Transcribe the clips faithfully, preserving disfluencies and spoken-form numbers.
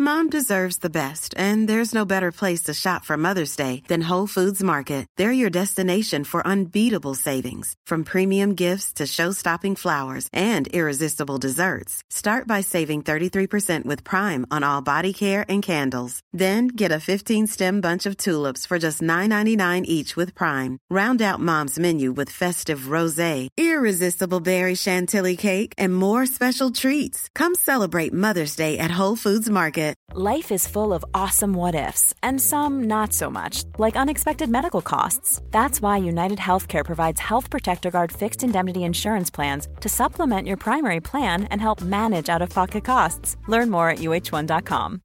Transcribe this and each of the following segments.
Mom deserves the best, and there's no better place to shop for Mother's Day than Whole Foods Market. They're your destination for unbeatable savings, from premium gifts to show-stopping flowers and irresistible desserts. Start by saving thirty-three percent with Prime on all body care and candles. Then get a fifteen-stem bunch of tulips for just nine ninety-nine each with Prime. Round out Mom's menu with festive rosé, irresistible berry chantilly cake, and more special treats. Come celebrate Mother's Day at Whole Foods Market. Life is full of awesome what-ifs, and some not so much, like unexpected medical costs. That's why United Healthcare provides Health Protector Guard fixed indemnity insurance plans to supplement your primary plan and help manage out-of-pocket costs. Learn more at U H one dot com.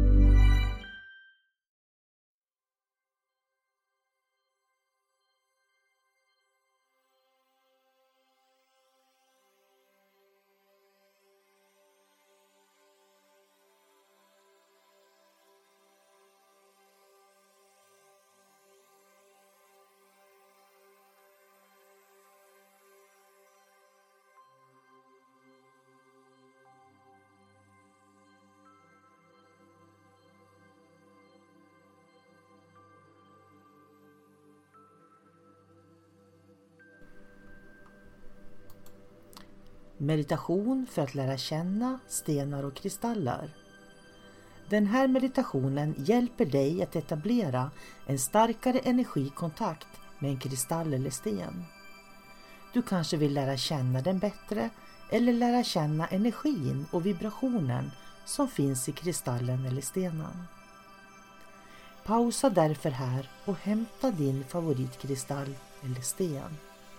Meditation för att lära känna stenar och kristaller. Den här meditationen hjälper dig att etablera en starkare energikontakt med en kristall eller sten. Du kanske vill lära känna den bättre eller lära känna energin och vibrationen som finns i kristallen eller stenen. Pausa därför här och hämta din favoritkristall eller sten.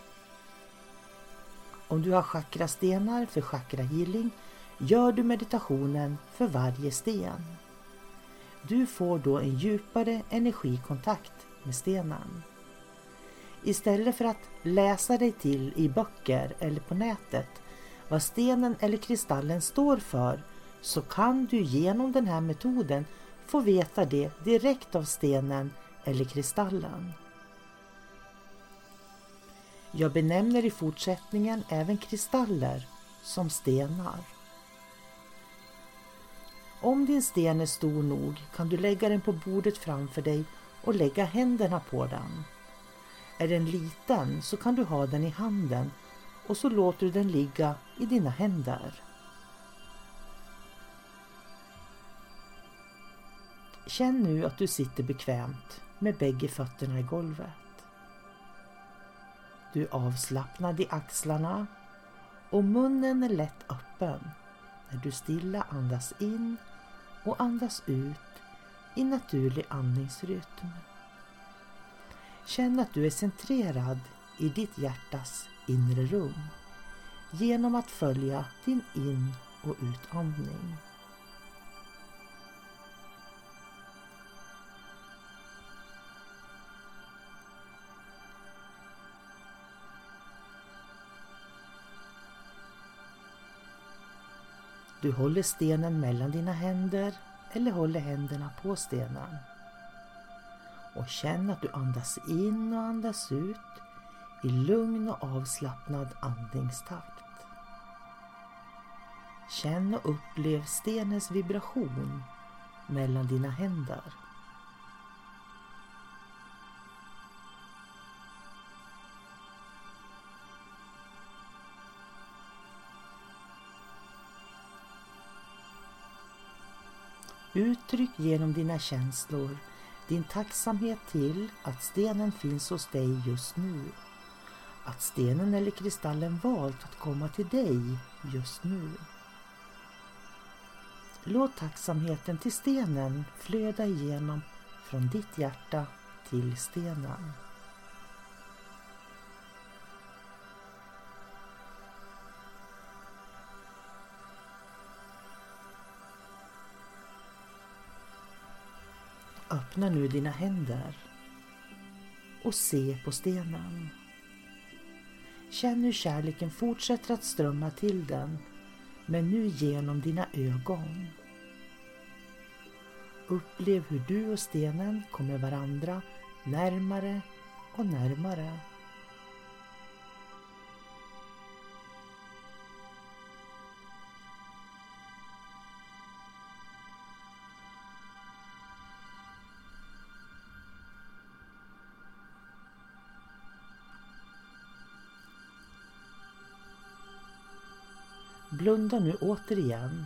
Om du har chakrastenar för chakra healing gör du meditationen för varje sten. Du får då en djupare energikontakt med stenen. Istället för att läsa dig till i böcker eller på nätet vad stenen eller kristallen står för, så kan du genom den här metoden få veta det direkt av stenen eller kristallen. Jag benämner i fortsättningen även kristaller som stenar. Om din sten är stor nog kan du lägga den på bordet framför dig och lägga händerna på den. Är den liten så kan du ha den i handen och så låter du den ligga i dina händer. Känn nu att du sitter bekvämt med bägge fötterna i golvet. Du är avslappnad i axlarna och munnen är lätt öppen när du stilla andas in och andas ut i naturlig andningsrytm. Känn att du är centrerad i ditt hjärtas inre rum genom att följa din in- och utandning. Du håller stenen mellan dina händer eller håller händerna på stenen. Och känn att du andas in och andas ut i lugn och avslappnad andningstakt. Känn och upplev stenens vibration mellan dina händer. Uttryck genom dina känslor din tacksamhet till att stenen finns hos dig just nu. Att stenen eller kristallen valt att komma till dig just nu. Låt tacksamheten till stenen flöda igenom från ditt hjärta till stenen. Öppna nu dina händer och se på stenen. Känn hur kärleken fortsätter att strömma till den, men nu genom dina ögon. Upplev hur du och stenen kommer varandra närmare och närmare. Blunda nu återigen.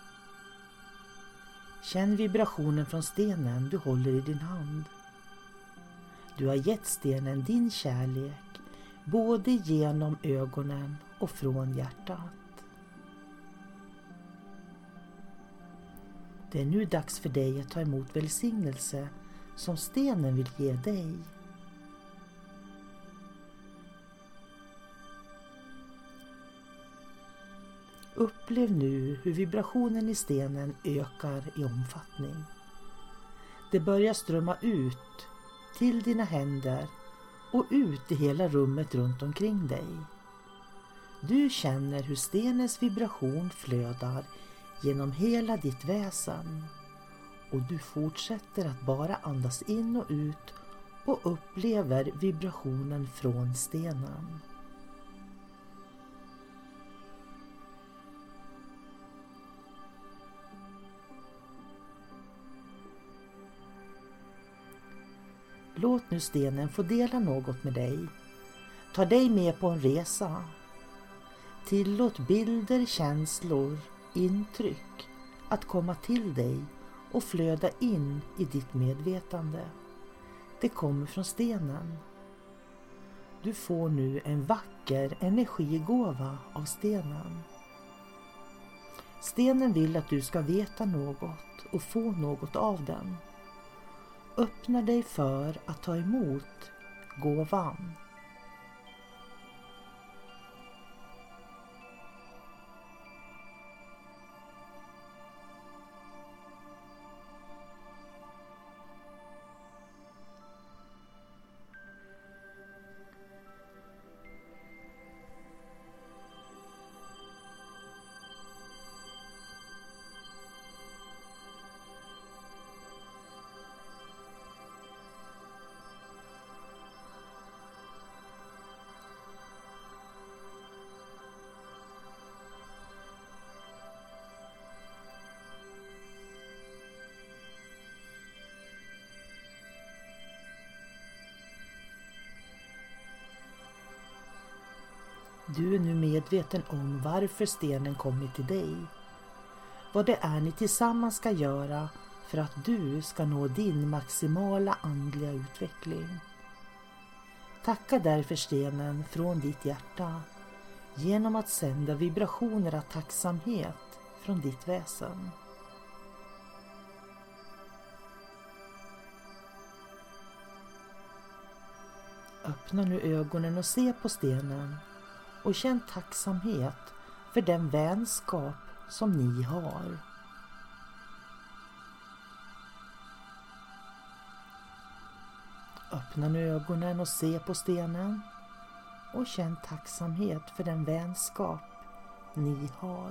Känn vibrationen från stenen du håller i din hand. Du har gett stenen din kärlek, både genom ögonen och från hjärtat. Det är nu dags för dig att ta emot välsignelse som stenen vill ge dig. Upplev nu hur vibrationen i stenen ökar i omfattning. Det börjar strömma ut till dina händer och ut i hela rummet runt omkring dig. Du känner hur stenens vibration flödar genom hela ditt väsen och du fortsätter att bara andas in och ut och upplever vibrationen från stenen. Låt nu stenen få dela något med dig. Ta dig med på en resa. Tillåt bilder, känslor, intryck att komma till dig och flöda in i ditt medvetande. Det kommer från stenen. Du får nu en vacker energigåva av stenen. Stenen vill att du ska veta något och få något av den. Öppna dig för att ta emot gåvan. Du är nu medveten om varför stenen kommit till dig. Vad det är ni tillsammans ska göra för att du ska nå din maximala andliga utveckling. Tacka därför stenen från ditt hjärta genom att sända vibrationer av tacksamhet från ditt väsen. Öppna nu ögonen och se på stenen och känn tacksamhet för den vänskap som ni har. Öppna nu ögonen och se på stenen och känn tacksamhet för den vänskap ni har.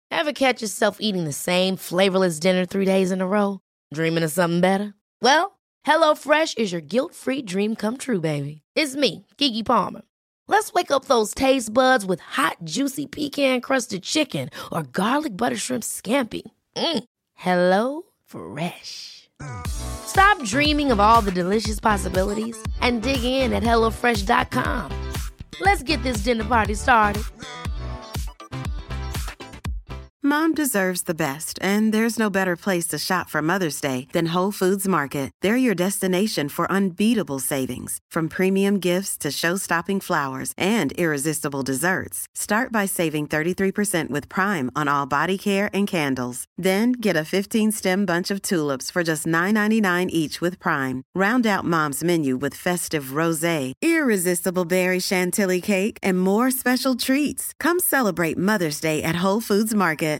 Ever catch yourself eating the same flavorless dinner three days in a row? Dreaming of something better? Well, HelloFresh is your guilt-free dream come true, baby. It's me, Keke Palmer. Let's wake up those taste buds with hot, juicy pecan-crusted chicken or garlic butter shrimp scampi. Mm. Hello Fresh. Stop dreaming of all the delicious possibilities and dig in at hello fresh dot com. Let's get this dinner party started. Mom deserves the best, and there's no better place to shop for Mother's Day than Whole Foods Market. They're your destination for unbeatable savings, from premium gifts to show-stopping flowers and irresistible desserts. Start by saving thirty-three percent with Prime on all body care and candles. Then get a fifteen-stem bunch of tulips for just nine ninety-nine each with Prime. Round out Mom's menu with festive rosé, irresistible berry chantilly cake, and more special treats. Come celebrate Mother's Day at Whole Foods Market.